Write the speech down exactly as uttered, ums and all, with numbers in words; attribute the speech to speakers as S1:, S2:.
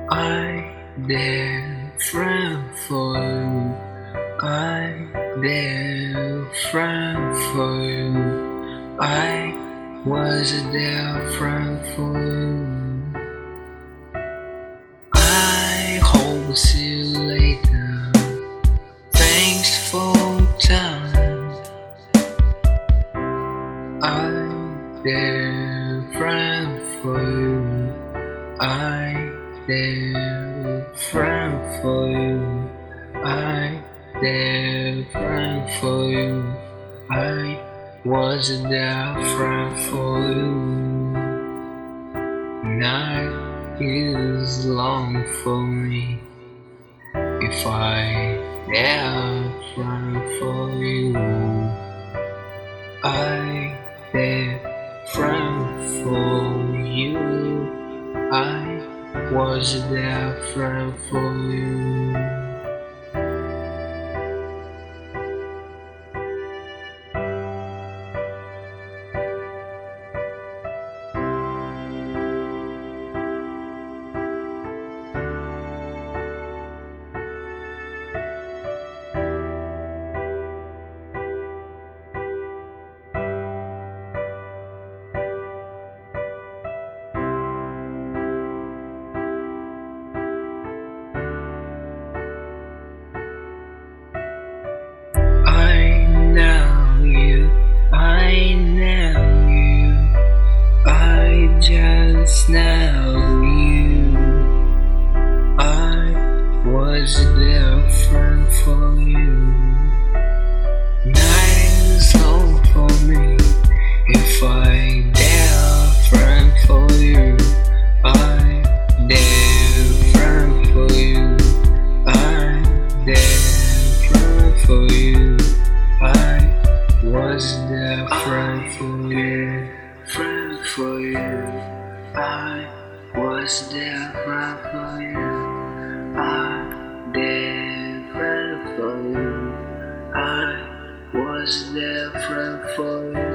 S1: I there friend for you. I there friend for you. I was there friend for you. I hope to see you later. Thanks for time. I there friend for you. I there friend for you. I there friend for you. I was there friend for you. Night is long for me. If I there friend for you, I there friend for you. I was there friend for you. I know you, I know you, I just know you. I was there friend for you. Night is long for me. If I dare friend for you, I dare friend for you. I dare friend for you. I was there friend for you, friend for you. I was there friend for you. I there friend for you. I was there friend for you.